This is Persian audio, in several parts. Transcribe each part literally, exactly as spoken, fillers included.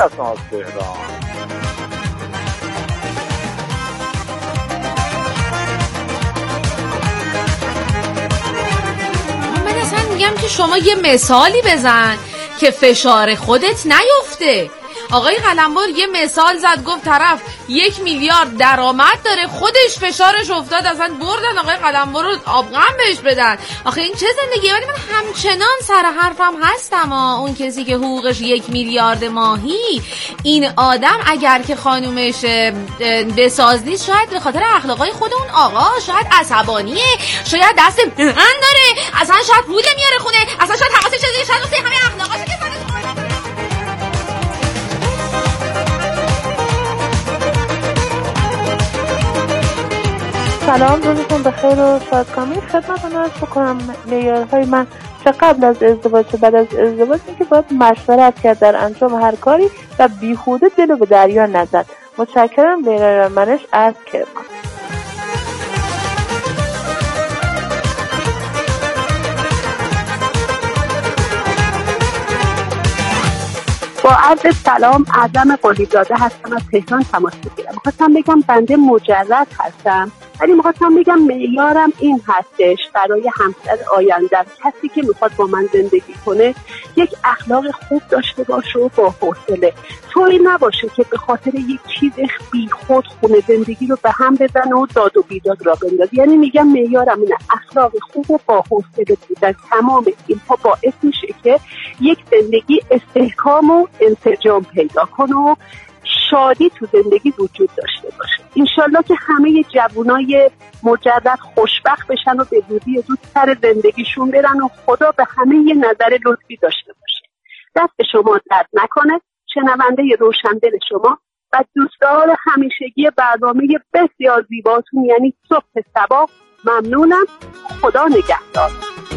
هستم از تهران. من اصلا میگم که شما یه مثالی بزن که فشار خودت نیفته. آقای قلمبر یه مثال زد، گفت طرف یک میلیارد درآمد داره، خودش فشارش افتاد، اصلا بردن آقای قلمبر رو آبغن بهش بدن. آخه این چه زندگیه؟ ولی من همچنان سر حرفم هستم. اون کسی که حقوقش یک میلیارد ماهی، این آدم اگر که خانومش بساز نیست، شاید به خاطر اخلاقای خود اون آقا، شاید عصبانیه، شاید دست بند داره، اصلا شاید پول نمیاره خونه، اصلا شاید حواسش چیزی، شاید واسه همه اخلاقاش که سرش سلام، روزتون بخیر و شادکامی. خدمتتون عرض بکنم معیارهای من چه قبل از ازدواج چه بعد از ازدواج این که باید مشورت کرد در انجام هر کاری و بیهوده دلو به دریا نزد. متشکرم. معیار منش عرض کردم. با عرض سلام، اعظم قلیزاده هستم، از تهران تماس میگیرم. میخواستم بگم بنده مجرد هستم، ولی میخواستم بگم معیارم این هستش برای همسر آیندم، کسی که میخواد با من زندگی کنه یک اخلاق خوب داشته باشه و با حوصله. طوری نباشه که به خاطر یک چیز بی خود خونه زندگی رو به هم بزنه و داد و بیداد را بندازه. یعنی میگم معیارم اینه، اخلاق خوب و با حوصله بودن. تمام اینها باعث میشه که یک زندگی استحکام و انسجام پیدا کنه و شادی تو زندگی وجود داشته باشه. انشالله که همه جوانای مجرد خوشبخت بشن و به زودی زود سر زندگیشون برن و خدا به همه یه نظر لطفی داشته باشه. دست شما درد نکنه. شنونده روشندل شما و دوستدار همیشگی برنامه بسیار زیباتون یعنی صبح صبا ممنونم. خدا نگهدار.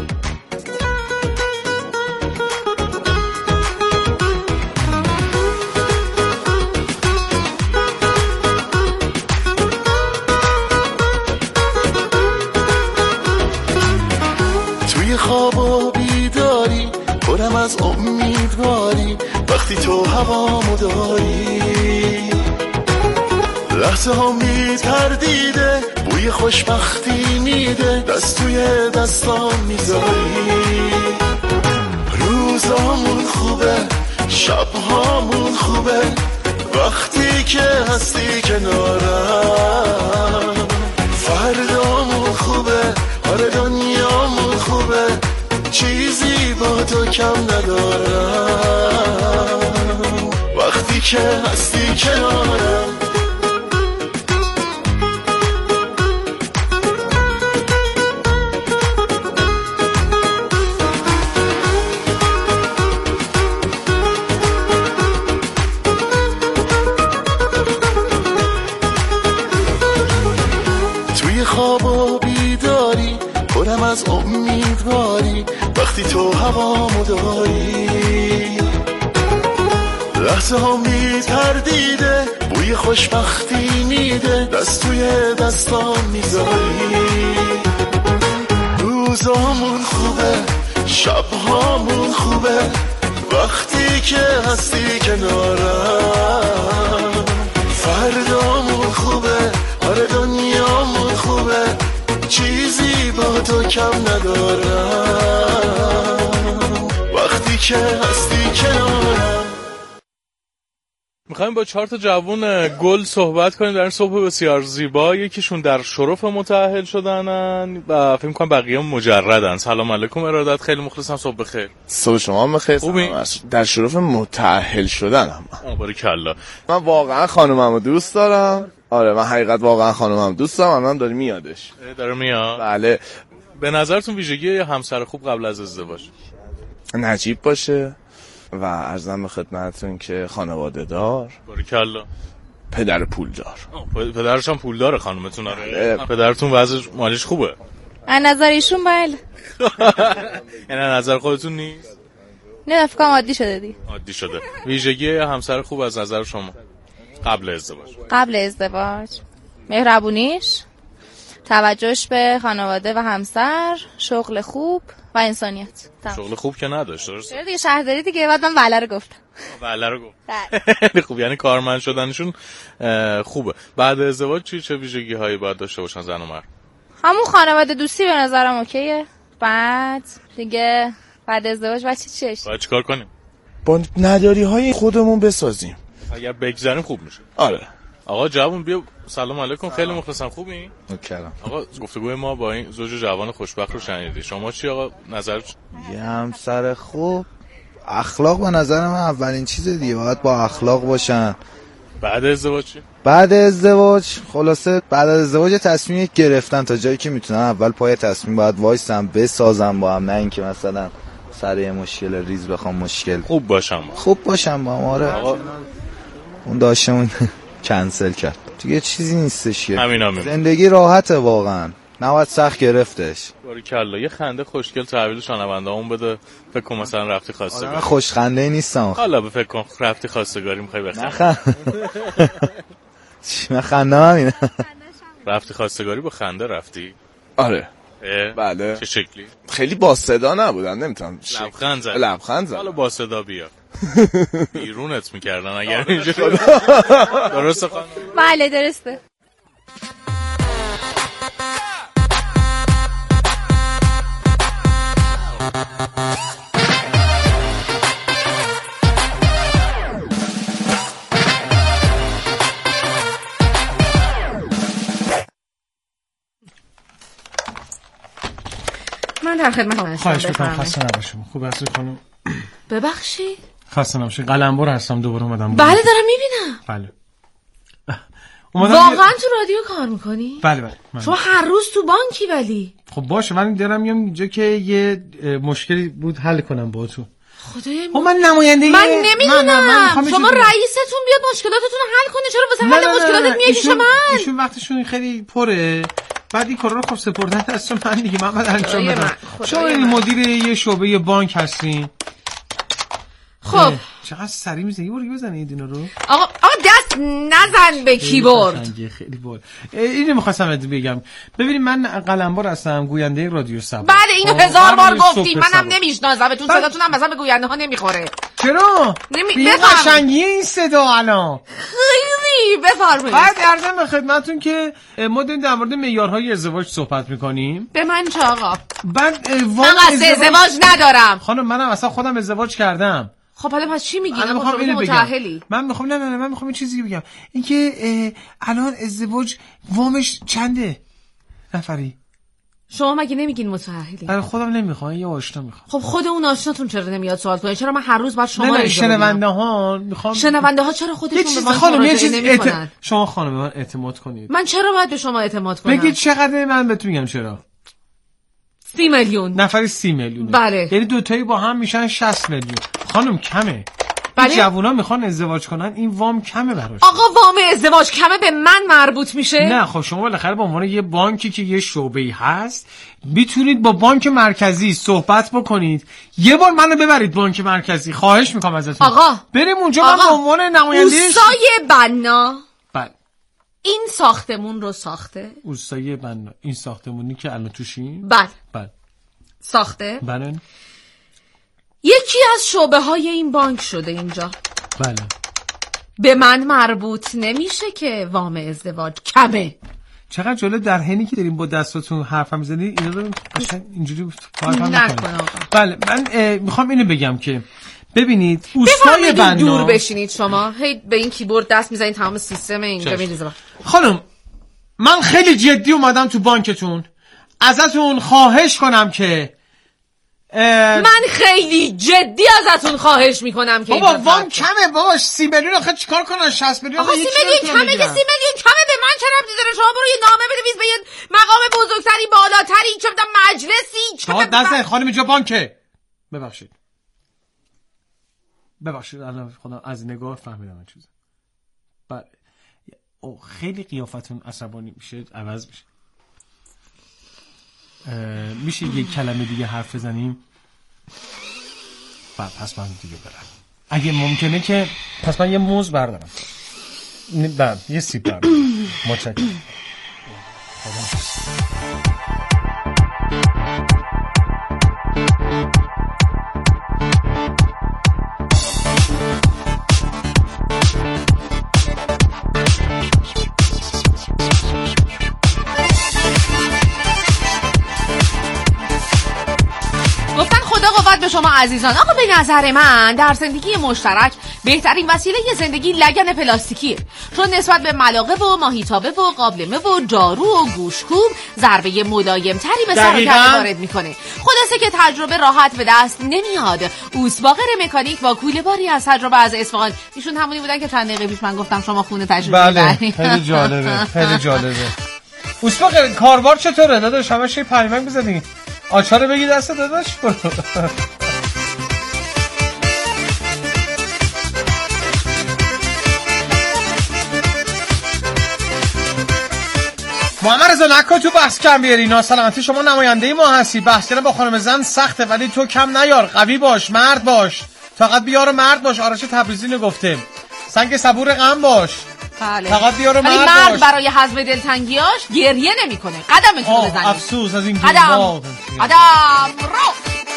توی خواب و بیداری پرم از امیدواری، وقتی تو هوامو داری لحظه ها میتردیده، بوی خوشبختی میده، دست توی دستام میذاری. روزامون خوبه، شبهامون خوبه، وقتی که هستی کنارم. فردامون خوبه، آره دنیامون خوبه، چیزی با تو کم ندارم وقتی که هستی کنارم. توی خواب و بیداری پرم از امیدواری، وقتی تو هوامو داری لحظه ها میتردیده، بوی خوشبختی میده، دست توی دستام میذاری. روزامون خوبه، شبهامون خوبه، وقتی که هستی کنارم. فردامون خوبه، آره دنیامون خوبه، چیزی با تو کم ندارم وقتی که هستی کنارم. میخوایم با چهار تا جوون گل صحبت کنیم در این صبح بسیار زیبا. یکیشون در شرف متأهل شدنن و فکر می‌کنم بقیه مجردن. سلام علیکم ارادت، خیلی مخلصم. صبح بخیر. صبح شما بخیر. خوبی؟ در شرف متأهل شدنم. باریکلا. من واقعا خانوممو دوست دارم. آره من حقیقت واقعا خانومم دوست دارم. الان داره میادش. داره میاد. بله. به نظرتون ویژگی همسر خوب قبل از ازدواج؟ نجیب باشه و عرضم به خدمتتون که خانواده دار. باریکلا. پدر پولدار. پدرش هم پولداره خانومتون؟ آره. پدرتون وضع مالیش خوبه؟ از نظر ایشون بله. یعنی از نظر خودتون نیست؟ نه فکر کنم عادی شده دی. عادی شده. ویژگی همسر خوب از نظر شما قبل ازدواج؟ قبل ازدواج مهربونیش، توجهش به خانواده و همسر، شغل خوب و انسانیت. شغل خوب که نداشت درست؟ چرا دیگه شهرداری دیگه. بعد من وله رو گفتم. وله رو گفت. خیلی خوب، یعنی کارمند شدنشون خوبه. بعد ازدواج چی چه ویژگی هایی باید داشته باشن زن و مرد؟ همون خانواده دوستی به نظرم اوکیه. بعد دیگه بعد ازدواج بعد چی چیش؟ باید چیکار کنیم؟ با نداری های خودمون بسازیم. اگر بگذاریم خوب میشه. آره. آقا جوون بیا. سلام علیکم. خیلی مخلصم. خوبی؟ متشکرم. آقا گفتگوی ما با این زوج جوان خوشبخت رو شنیدی. شما چی آقا نظر؟ یه همسر خوب اخلاق به نظر من اولین چیز دیگه، باید با اخلاق باشن. بعد ازدواج چی؟ بعد ازدواج خلاصه بعد از ازدواج تصمیم گرفتن تا جایی که میتونن. اول پای تصمیم باید وایسن بسازن با هم، نه اینکه مثلا سر یه مشکل ریز بخوام مشکل خوب باشم خوب باشم با ما. آره آقا اون داشتمون کنسل کرد دیگه، چیزی نیستش که همین همین. زندگی راحته واقعا، نباید سخت گرفتش. باریکلا. یه خنده خوشگل تحویل شنونده‌مون بده. فکر کنم مثلا رفتی خواستگاری. خوش خنده نیستم. حالا به فکر کن رفتی خواستگاری میخوای بخند. نخند. چی من خنده همینه. رفتی خواستگاری با خنده رفتی؟ آره. بله. چه شکلی؟ خیلی با صدا نبودن، نمیتونم لبخند زد. لبخند زد. حالا با صدا بیا. بیرونت میکردن اگر اینجوری. درسته خانم؟ بله درسته. من در خدمت هستم. خواهش میکنم. خسته نباشید. خوب هستی خانم؟ ببخشید. خسته نباشید. قلمبر هستم دوباره اومدم. بله دارم میبینم. بله. واقعا تو رادیو کار میکنی؟ بله بله. شما هر روز تو بانکی ولی؟ خب باشه من دارم میام اینجا که یه مشکلی بود حل کنم با تو. خدای من من نماینده من نمیدونم. شما رئیستون بیاد مشکلاتتون رو حل کنه، چرا واسه حل مشکلاتت میای پیش من؟ ایشون وقتشون خیلی پره. بعد این کارا رو خب سپردن دست من دیگه، من بعد انجام بدم. شما مدیر یه شعبه بانک هستین. خب چقدر سری میزنی؟ برو بزنید اینا رو. آقا آقا دست نزن به کیبورد. خیلی بول. اینو می‌خواستم بهت بگم. ببینید من قلمبر هستم، گوینده رادیو سبا. بله اینو هزار بار گفتید، منم نمیشناسمتون، صداتون هم مثلا به گوینده ها نمیخوره. چرا؟ نمی قشنگی این صدا الان. خیلی بفرمایید. بعد عرضم به خدمتتون که ما داریم در مورد معیارهای ازدواج صحبت می‌کنیم. به من چه آقا؟ بعد وام ازدواج ندارم. خانم منم اصلا خودم ازدواج کردم. خب حالا پس چی میگی؟ من میخوام اینو بگم. من میخوام نه نه نه من میخوام این چیزی بگم. اینکه الان ازدواج وامش چنده؟ نفری. شما مگه نمیگین متأهلی؟ من خودم نمیخوام، یه آشنا میخوام. خب خود اون آشناتون چرا نمیاد سوال کنه؟ چرا من هر روز باید شما رو اینجا شنونده ها میخوام شنونده ها چرا خودشون به من خانم یه چیز نمیکنن؟ اعت... شما خانم به من اعتماد کنید. من چرا باید به شما اعتماد کنم؟ بگید چقدر من بهتون میگم چرا. سی میلیون. نفری سی میلیون. بله. یعنی دو تایی با هم میشن شصت میلیون. خانم کمه. بله. جوونا میخوان ازدواج کنن، این وام کمه براش. آقا وام ازدواج کمه به من مربوط میشه؟ نه خب شما بالاخره به عنوان یه بانکی که یه شعبه‌ای هست میتونید با بانک مرکزی صحبت بکنید. یه بار منو ببرید بانک مرکزی، خواهش میکنم ازتون. آقا بریم اونجا. آقا. من به عنوان نماینده اوستای بنا بله این ساختمون رو ساخته. اوستای بنا این ساختمونی که الان توشین؟ بله بله ساخته. بله. یکی از شعبه های این بانک شده اینجا. بله. به من مربوط نمیشه که وام ازدواج کمه. چقدر جالب، در حینی که داریم با دستاتون حرفم میزنید اینا رو قشنگ اینجوری حرفم نکنید. بله من میخوام اینو بگم که ببینید اوستای بنا دور بشینید شما هی به این کیبورد دست میزنید تمام سیستم اینجا میریزه. خانم من خیلی جدی اومدم تو بانکتون، ازتون خواهش کنم که اه... من خیلی جدی ازتون خواهش میکنم که بابا وام کمه بابا، سی میلیون آخه چیکار کنن؟ شصت میلیون آخه سی میلیون کمه که سی میلیون کمه به من چه ربطی داره؟ شما برو یه نامه بنویس به یه مقام بزرگتری بالاتری، چه بدم مجلسی چه بدم دست خانم اینجا بانکه. ببخشید ببخشید الان خدا از نگاه فهمیدم این چیزا. بله او خیلی قیافتون عصبانی میشه، عوض میشه. میشه یک کلمه دیگه حرف بزنیم؟ بعد پس من دیگه برم اگه ممکنه که پس من یه موز بردارم. بعد یه سیب بردارم. متشکرم. به شما عزیزان. آقا به نظر من در زندگی مشترک بهترین وسیله زندگی لگن پلاستیکیه، چون نسبت به ملاقه و ماهیتابه و قابلمه و جارو و گوشکوب ضربه ملایم تری به سر و کله وارد میکنه. خلاصه که تجربه راحت به دست نمیاد. اوسباغر مکانیک با کوله باری از تجربه از اصفهان، ایشون همونی بودن که چند دقیقه پیش من گفتم شما خونه تجربه بله خیلی جالبه خیلی جالبه. اوسباغر کاربار چطوره داداش؟ همش پیمنگ بزنی آچار بگی دست داداش برو. محمد رضا نکن تو بحث کم بیاری. ناسلامتی شما نماینده ما هستی. بحث کردن با خانم زن سخته، ولی تو کم نیار، قوی باش، مرد باش، فقط بیار مرد باش. آرش تبریزی نگفته سنگ صبور غم باش. بله. فقط بیار مرد, مرد باش. برای حزم دلتنگیاش گریه نمیکنه. قدمتون رو بزنید. افسوس از این قدم قدم رو.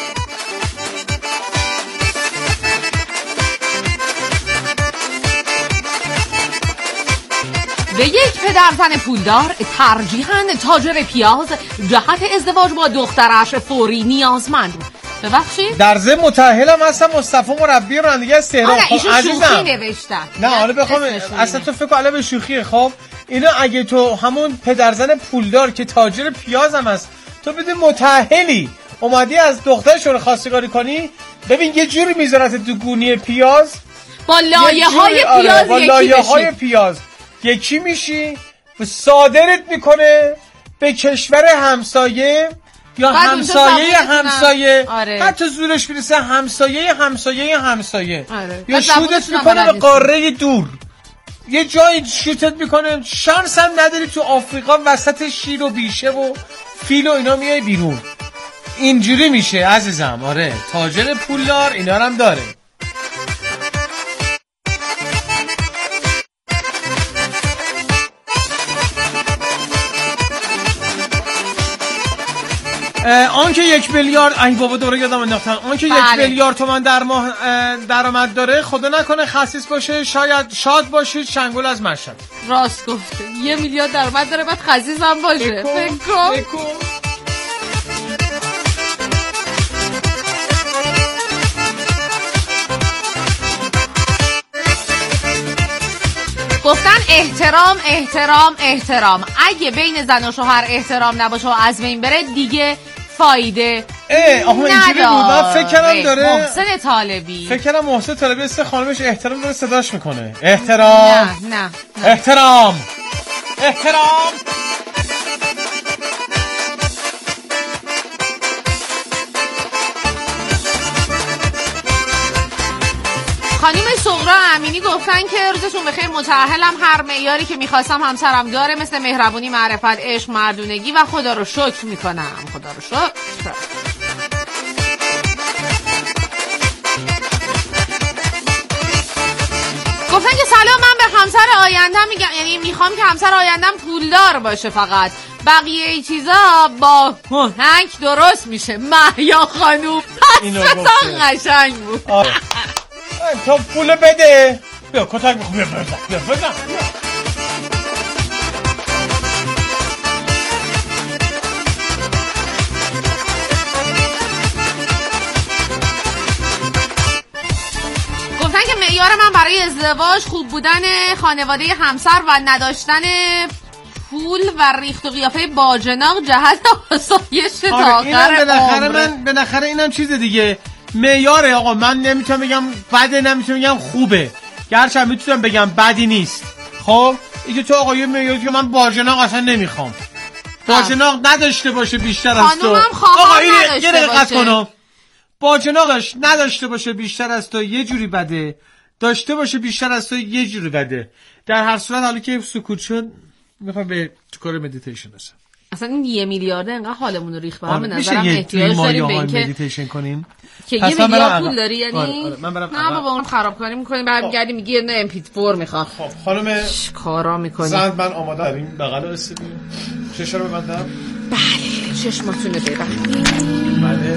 به یک پدرزن پولدار ترجیحاً تاجر پیاز جهت ازدواج با دخترش فوری نیازمند. ببخشید در ضمن متأهلم هستم مصطفی مربی رانندگی از تهران. آره ایشون شوخی نوشتن. نه حالا بخوام اصلا تو فکر کنم به شوخیه. خب اینا اگه تو همون پدرزن پولدار که تاجر پیاز هم هست تو بده متأهلی اومدی از دخترشون خواستگاری کنی، ببین یه جوری میذارت تو گونی پیاز با لایه های پیاز با لایه های پیاز یکی میشی و صادرت میکنه به کشور همسایه یا همسایه همسایه. آره. حتی زورش میرسه همسایه همسایه همسایه. آره. یا شودت میکنه به قاره دور، یه جایی شوتت میکنه، شانس هم نداری تو آفریقا وسط شیر و بیشه و فیل و اینا میای بیرون. اینجوری میشه عزیزم. آره تاجر پولدار اینا هم داره. آن که یک میلیارد ای بابا دوره یادم انداختن آن که بله. یک میلیارد تومان در ماه درآمد داره، خدا نکنه خسیس باشه، شاید شاد باشید شنگول از مشهد. راست گفته. یه میلیارد درآمد داره بعد خسیس هم باشه. فکر کن. گفتن احترام احترام احترام. اگه بین زن و شوهر احترام نباشه و از بین بره دیگه فایده اه آها اینجوری بود. من فکر کردم داره محسن طالبی فکر کردم محسن طالبی است خانمش احترام داره صداش میکنه. احترام نه نه, نه. احترام احترام. خانم سغرا امینی گفتن که روزشون بخیر، متأهلم، هر معیاری که میخواستم همسرم داره، مثل مهربونی، معرفت، عشق، مردونگی و خدا رو شکر میکنم. خدا رو شکر. گفتن که سلام، من به همسر آیندم میگم، یعنی میخوام که همسر آیندم پولدار باشه، فقط بقیه ای چیزا با هنگ درست میشه. محیا خانوم پس قشنگ بود. تو پول بده. بیا کتک بخون. بیا بزن بیا بزن. گفتن که معیار من برای ازدواج خوب بودن خانواده همسر و نداشتن پول و ریخت و قیافه باجناق جهت آسایش تا آخر عمر. من بالاخره اینم چیز دیگه معیاره. آقا من نمیتونم بگم بده، نمیتونم بگم خوبه، گرچه میتونم بگم بدی نیست. خب اینکه تو آقا یه معیاری که من باجناق اصلا نمیخوام، باجناق نداشته باشه بیشتر از تو. آقا این یه دقت کنم، باجناقش نداشته باشه بیشتر از تو یه جوری بده، داشته باشه بیشتر از تو یه جوری بده. در هر صورت حالا که سکوت شد میخوام به کار مدیتیشن برسم. اصلا این یه میلیارده انقدر حالمون رو ریخت. به هم نظرم احتیاج داریم به اینکه مدیتیشن کنیم که یه میلیارد پول داری. یعنی آره آره من برم نه بابا اون خرابکاری میکنیم برمیگردیم میگی یه ام پی چهار میخوام. خب خانم کارا میکنی زند من آماده داریم بغل رسیدیم. چشم رو ببندم. بله چشماتونه ببند. بله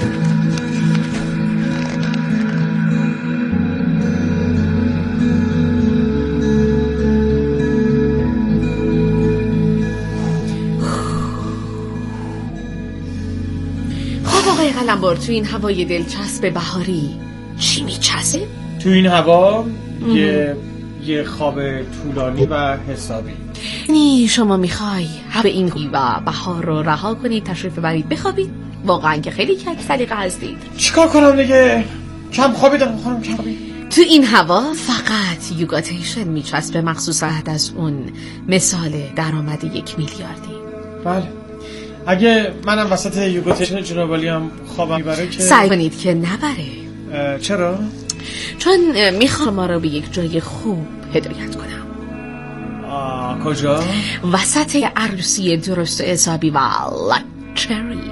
قلمبر تو این هوای دلچسب بهاری چی میچسبه؟ تو این هوا یه یه خواب طولانی و حسابی. نی شما میخوای به این و بهار رو رها کنید تشریف برید بخوابید؟ واقعا که خیلی کج سلیقه هستید. چیکار کنم دیگه؟ کم خوابیدم خانم کم خوابید. تو این هوا فقط یوگاتیشن میچسبه، مخصوصا بعد از اون مثال درآمد یک میلیاردی. بله اگه منم وسط یوگاتیشن جنابالی هم خوابم میبره که سعی کنید که نبره. چرا؟ چون میخوام ما رو به یک جای خوب هدایت کنم. آه کجا؟ وسط عروسی درست و حسابی و لکچری.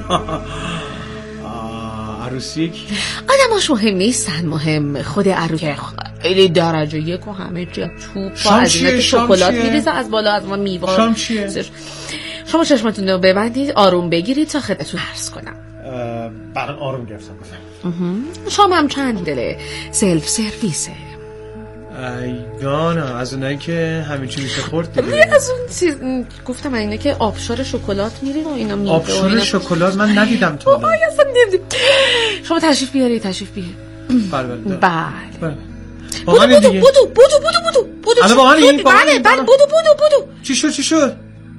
عروسی کی؟ آدماش مهم نیستن، مهم خود عروسی. خیلی درجه یک و همه جا توپ و از اینا که شکلات میریزه از بالا از ما میوار. شام چیه؟ شما چشمتون رو ببندید، آروم بگیرید تا خدمتتون عرض کنم. برای آروم گرفتم بفهم. شام هم چند دله سلف سرویسه. ایگانا از اونایی که همین چی میشه خورد دیگه. از اون چیز گفتم اینه که آبشار شکلات میرین و اینا میوه. آبشار اینا... شکلات من ندیدم تو. آها اصلا نمیدونم. شما تشریف بیارید تشریف بیارید. بله بله. بله. بودو بودو بودو بودو بودو بودو بودو. الان واقعا این بله بله بودو بودو بودو. چی شد چی شد؟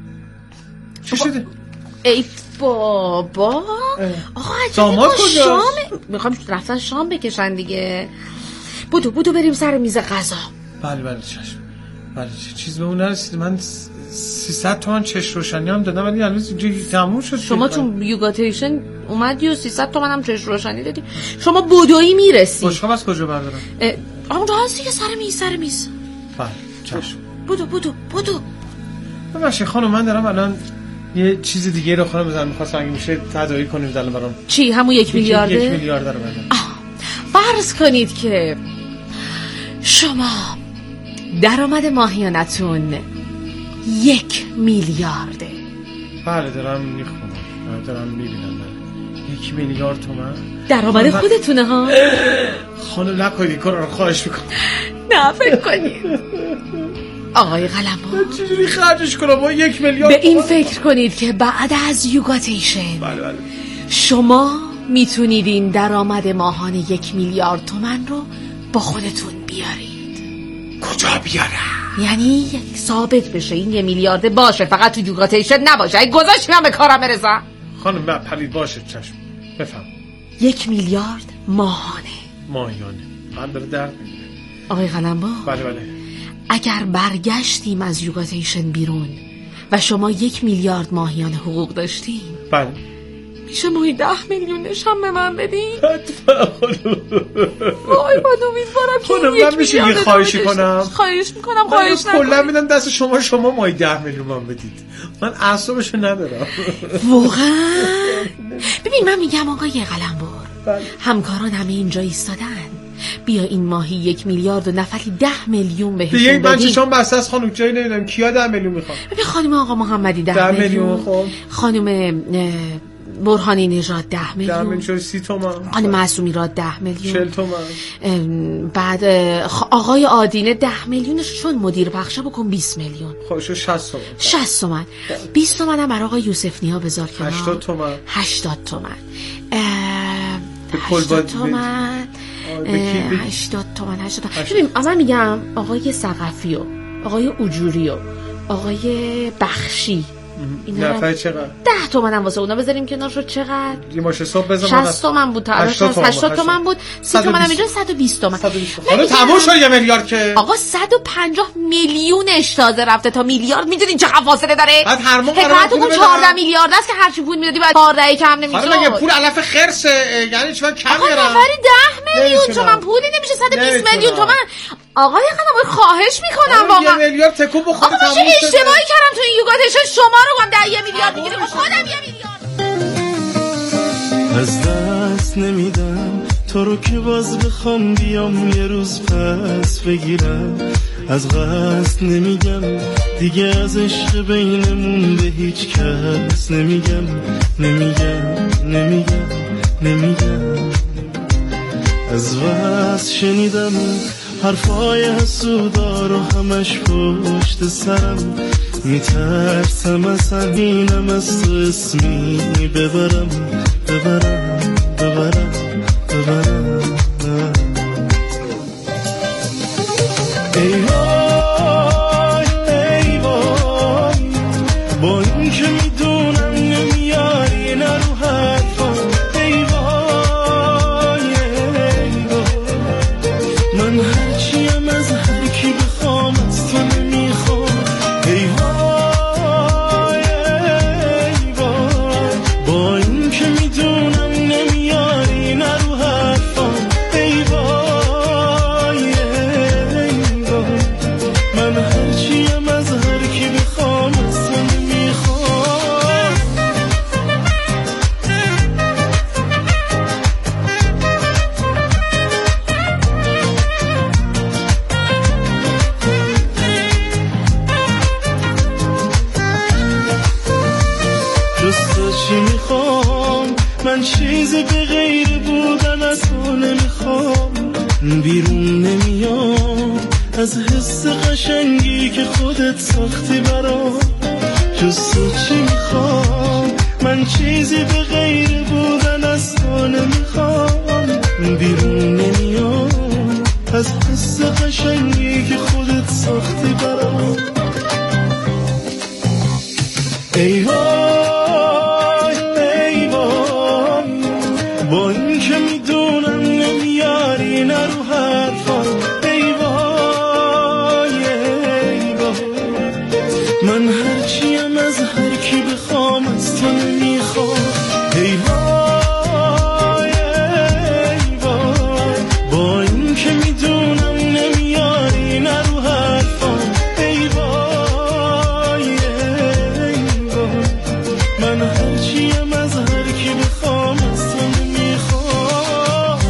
چی شده؟ ای بابا آقا داماد کجاست؟ میخوام رفتن شام بکشن دیگه. بودو بودو بریم سر میز غذا. بله بله چشم. بله چیز به اون نرسید. من سیصد تومن چش روشنی هم دادم ولی هنوز تموم شد. شما چون یوگاتیشن اومدی و سیصد تومن هم چش روشنی دادی، شما بودویی میرسی. بشقاب از کجا بردارم؟ اونجا هست دیگه سر میز سر میز. بله چشم. بودو بودو بودو. ببخشید خانم من دارم الان یه چیز دیگه رو خانم بزنم می‌خواستم اگه میشه تداعی کنیم الان برام. چی همون یک میلیارده؟ یک میلیارد رو بدم. فرض کنید که شما درآمد ماهیانتون یک میلیارده. بله دارم میخونم دارم میبینم. یک میلیارد تومان درآمد خودتونه ها. خانم نکنید این کار رو خواهش میکنم. نه فکر کنید آقای قلمبر چجوری خرجش کنم با یک میلیارد؟ به این فکر کنید که بعد از یوگاتیشن بله بله شما میتونید این درآمد ماهانه یک میلیارد تومان رو با خودتون بیارید. کجا بیارم؟ یعنی ثابت بشه این یه میلیارده باشه، فقط تو یوگاتیشن نباشه. اگه گذاشت من به کارم برسم. خانم نه پلید باشه چشم بفهم. یک میلیارد ماهانه. ماهیانه من داره درد میگیره. آقای قلمبر بله بله اگر برگشتیم از یوگاتیشن بیرون و شما یک میلیارد ماهیانه حقوق داشتیم، بله میشه ماهی ده میلیونش هم به من بدین؟ حتما خانم. وای من امیدوارم که خانم من میشه یه خواهشی کنم؟ خواهش میکنم خواهش نکنید. کلا میدم دست شما شما ماهی ده میلیون من بدید. من اعصابشو ندارم واقعا. ببین من میگم آقای قلمبر همکاران همه اینجا ایستادن، بیا این ماهی یک میلیارد و نفری ده میلیون بهشون بدیم. دیگه من چشام بسته است خانم جایی نمیدونم کیا ده میلیون میخوام. ببین خانم آقا محمدی ده, ده میلیون, میلیون خب. خانم برهانی نژاد ده میلیون. ده میلیون سی تومن. خانم معصومی را ده میلیون. چهل تومن. بعد آقای آدینه ده میلیونش چون مدیر بخشه بکن بیست میلیون. خودشو شصت تومن. شصت تومن. بیست تومن هم برای آقای یوسف نیا بذار کنار. هشتاد تومن. هشتاد تومن. هشتاد تومن. هشتاد تومن. هشتاد تومن. ببین من میگم آقای ثقفی و آقای اجوری و آقای بخشی نفر چقدر؟ ده تومن هم واسه اونا بذاریم کنار شد چقدر؟ یه ماشه صبح بزن شصت تومن بود تا هشتاد تومن بود. سی تومن هم اینجا صد و بیست تومن. حالا تموم شد یه میلیارد که آقا صد و پنجاه میلیونش تازه رفته تا میلیارد. میدونین چقدر فاصله داره؟ بعد هر موقع حکایتون چهارده میلیارد است که هر چی پول میدادی بعد چهارده کم نمیشه. حالا مگه پول علف خرسه؟ یعنی چون کم میارم. آقا نفری ده میلیون تومن پولی نمیشه. صد و بیست میلیون تومن. آقای قلمبر خواهش میکنم واقعا. یه میلیارد تکون بخوره تموم شد. اشتباهی کردم تو این یوگاتیشن شما رو گفتم ده یه میلیارد دیگه خودم یه میلیارد. از دست نمیدم تو رو که باز بخوام بیام یه روز پس بگیرم. از قصد نمیگم دیگه از عشق بینمون به هیچ کس نمیگم نمیگم نمیگم نمیگم. از واسه شنیدم حرفای حسودا رو همش پشت سرم. میترسم از همینم از تو اسمی ببرم ببرم ببرم ببرم. ای وای ای وای با این که میدونم نمیاری نرو حرفا. ای وای ای وای من هرچیم از هر کی بخوام از تو نمیخوام. ای وای ای وای با این که میدونم نمیاری نرو حرفا. ای وای ای وای من هرچیم از هر کی بخوام از تو نمیخوام. جز تو چی میخوام من چیزی به غیر بودن از تو نمیخوام. بیرون نمیام از حس قشنگی که خودت ساختی برام. جز تو چی میخوام من چیزی به غیر بودن از تو نمیخوام. بیرون نمیام از حس قشنگی که خودت ساختی برام. ای وای ای وای با این که میدونم نمیاری نرو حرفا. ای وای ای وای من هرچیم از هر کی بخوام از تو نمیخوام. ای وای ای وای با این که میدونم نمیاری نرو حرفا. ای وای ای وای من هرچیم از هر کی بخوام از تو نمیخوام.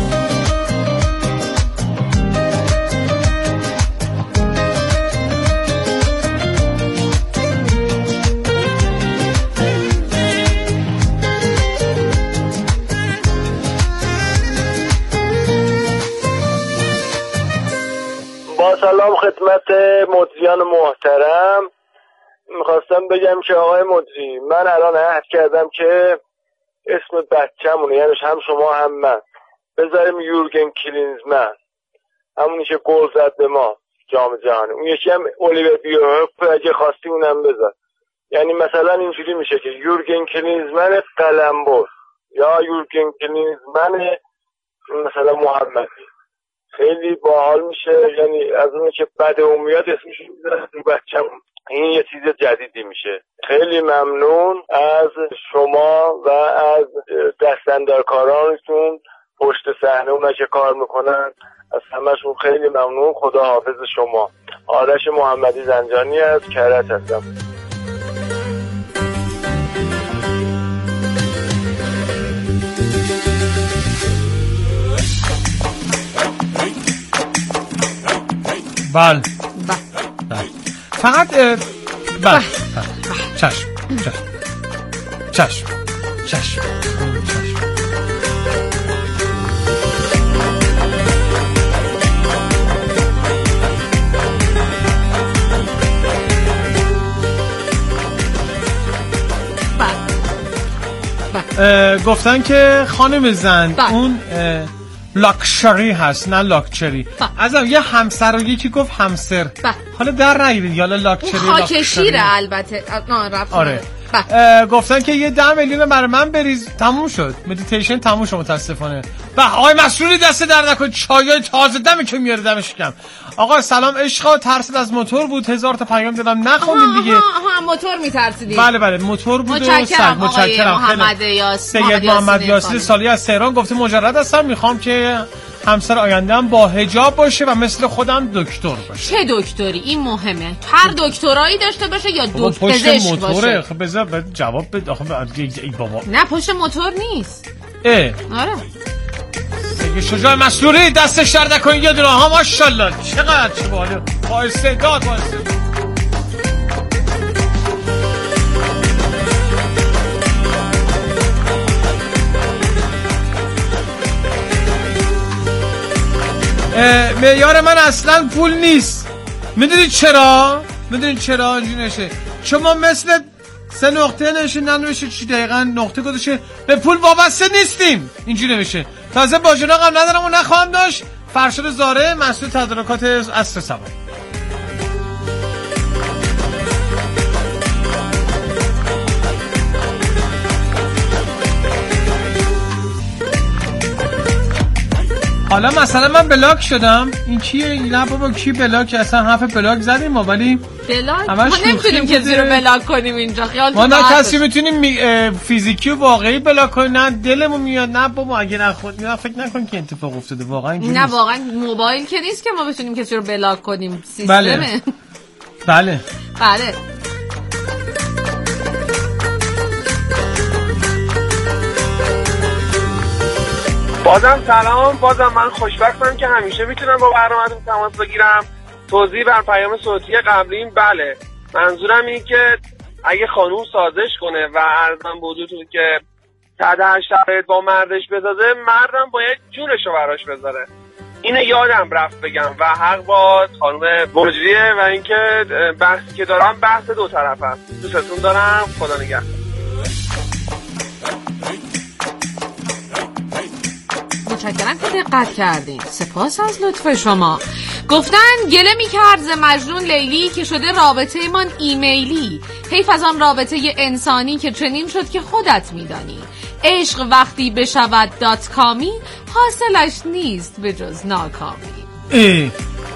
با سلام خدمت مدیران محترم، میخواستم بگم که آقای مدیری من الان عهد کردم که اسم بچه‌مونه، یعنی هم شما هم من، بذاریم یورگن کلینزمن، همونی که گل زد به ما جام جهانی. اون یکی هم الیور بیوهوف، اگه خواستی اونم بذار. یعنی مثلا اینجوری میشه که یورگن کلینزمن قلمبر یا یورگن کلینزمن مثلا محمدی، خیلی باحال میشه. یعنی از اون که بد اون میاد اسمش میذارن رو بچه‌مون. این یه چیز جدیدی میشه. خیلی ممنون از شما و از دستاندرکارانتون پشت صحنه، اونایی که کار میکنن، از همشون خیلی ممنون. خدا حافظ شما. آرش محمدی زنجانی از کرج هستم. بله بله فقط اه، بله چشم چشم چشم چشم گفتن که خانم زن با. اون لاکچری هست نه لاکچری. ازم یه همسر و یکی گفت همسر با. حالا در نگیرید یالا لاکچری خاکشیره البته. رفت آره گفتن که یه ده میلیون برای من بریز. تموم شد مدیتیشن، تموم شد متاسفانه. به آقای مسئولی دست در نکن، چایای تازه دمی که میاره دمش کم. آقا سلام عشقا، ترسید از موتور بود، هزار تا پیام دادم نخوندین دیگه. آها آها موتور میترسیدی؟ بله بله موتور بود. متشکرم متشکرم محمد یاسین. سید محمد یاسین سالی از تهران گفته مجرد هستم، میخوام که همسر آینده‌ام با حجاب باشه و مثل خودم دکتر باشه. چه دکتری؟ این مهمه. هر دکترایی داشته باشه یا دکتر پزشک باشه. خب بذار جواب بده. آخه ای بابا نه پشت موتور نیست. اه آره دیگه شجاع مسئولی دستش در نکنید یه دونه ها. ماشاءالله چقدر چه باحال، با استعداد با استعداد. معیار من اصلا پول نیست. میدونید چرا؟ میدونید چرا اینجوری نشه؟ چون ما مثل سه نقطه نوشته، ننوشته چی دقیقا نقطه گذاشته. به پول وابسته نیستیم اینجوری نوشته. تازه باجناق هم ندارم و نخواهم داشت. فرشاد زاره، مسئول تدارکات عصر سبا. حالا مثلا من بلاک شدم، این کیه؟ نه بابا کی بلاک؟ اصلا حرف بلاک زدیم ما، ولی بلاک ما نمیتونیم کسی رو بلاک کنیم اینجا. خیال ما نه کسی میتونیم فیزیکی و واقعی بلاک کنیم، نه دلمون میاد. نه بابا اگه نه خود میاد فکر نکن که اتفاق افتاده واقعا اینجوری. نه واقعا موبایل که نیست که ما بتونیم کسی رو بلاک کنیم، سیستمه. بله بله بله. بازم سلام، بازم من خوشبختم که همیشه میتونم با برنامه‌تون تماس بگیرم. توضیح بر پیام صوتی قبلیم، بله منظورم اینه که اگه خانوم سازش کنه و عرضم بودتون که تحت هر شرایط با مردش بسازه، مردم باید جونشو براش بذاره. اینه یادم رفت بگم و حق با خانوم مجریه و اینکه بحثی که دارم بحث دو طرف است. دوستتون دارم، خدا نگهدار. متشکرم که دقت کردین. سپاس از لطف شما. گفتن گله میکرد ز مجنون لیلی که شده رابطه من ایمیلی. حیف از آن رابطه انسانی که چنین شد که خودت میدانی. عشق وقتی بشود دات کامی، حاصلش نیست به جز ناکامی. ای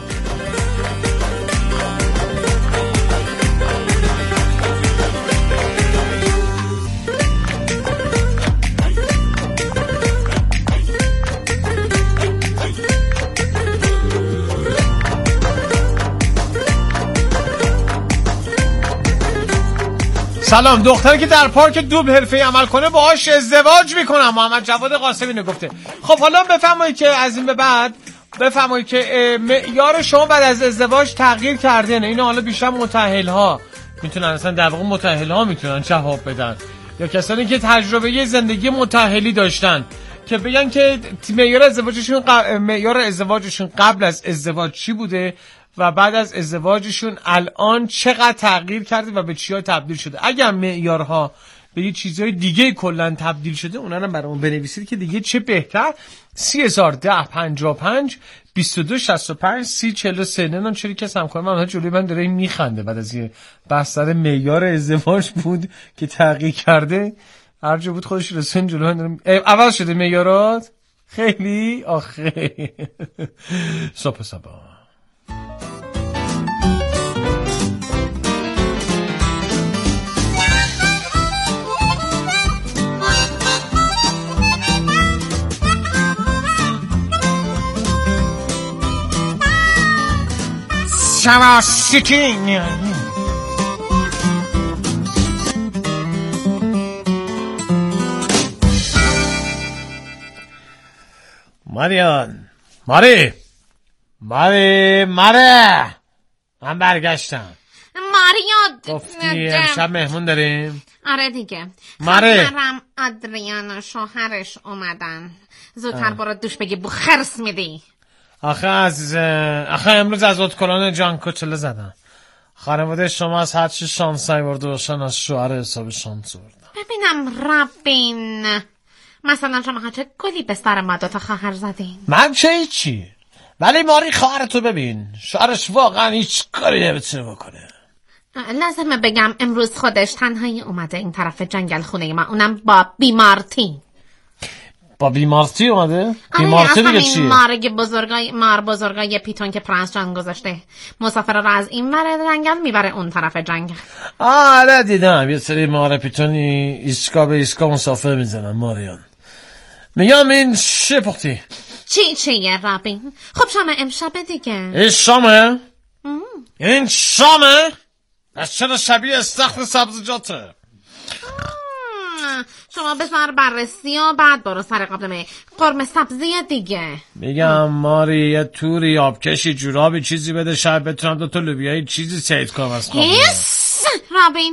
سلام، دختری که در پارک دوب حرفه‌ای عمل کنه باهاش ازدواج میکنم. محمد جواد قاسمی نگفته. خب حالا بفرمایید که از این به بعد بفرمایید که معیار شما بعد از ازدواج تغییر کرده نه. اینو حالا بیشتر متأهل‌ها میتونن، اصلا در واقع متأهل‌ها میتونن جواب بدن، یا کسانی که تجربه زندگی متأهلی داشتن که بگن که معیار ازدواجشون ق... معیار ازدواجشون قبل از ازدواج چی بوده و بعد از ازدواجشون الان چقدر تغییر کرده و به چیا تبدیل شده. اگر معیارها به یه چیزهای دیگه کلا تبدیل شده، اونا رو برامون بنویسید که دیگه چه بهتر. سی هزار ده پنجاه و پنج بیست و دو شصت و پنج سی چهل و سه. نمیدونم چرا کس هم کنم من جلوی من داره میخنده بعد از یه بحث سر معیار ازدواج بود که تغییر کرده. هر جا بود خودش رسون جلوی من داره عوض شده معیارات. خیلی آخه صبح صبح شما سیتینگ ماریان ماری ماری ماری من برگشتم. ماریا گفتی امشب مهمون داریم؟ آره دیگه. ماری خواهرم آدریان و شوهرش اومدن. زودتر برو دوش بگی بو خرس میدی. آخه از آخه امروز از ادکلان جان کچله زدن. خانواده شما از هر چی شانسایی برده باشن از شوهر حساب شانس بردن. ببینم رابین، مثلا شما چه گلی به سر ما دوتا خواهر زدین؟ من چه هیچی، ولی ماری خواهرتو ببین، شوهرش واقعا هیچ کاری نمیتونه بکنه. لازمه بگم امروز خودش تنهایی اومده این طرف جنگل خونه ما، اونم با بیمارتی. با بیمارتی اومده؟ بیمارتی دیگه چیه؟ مارگ بزرگای مار بزرگای پیتون که پرنس جان گذاشته، مسافر رو از این ور جنگل میبره اون طرف جنگل. آره دیدم یه سری مار پیتونی ایسکا به ایسکا مسافر میزنن. ماریان میگم این چه پختی؟ چی چیه رابین؟ خب شامه امشبه دیگه. این شامه؟ این شامه؟ از چرا شبیه استخر سبزیجاته؟ شما بذار بررسی و بعد برو سر قابلمه قرمه سبزی دیگه. میگم ماری یه توری آبکشی جورابی چیزی بده، شاید بتونم دو تا لوبیایی چیزی سید کنم از قابلمه. رابین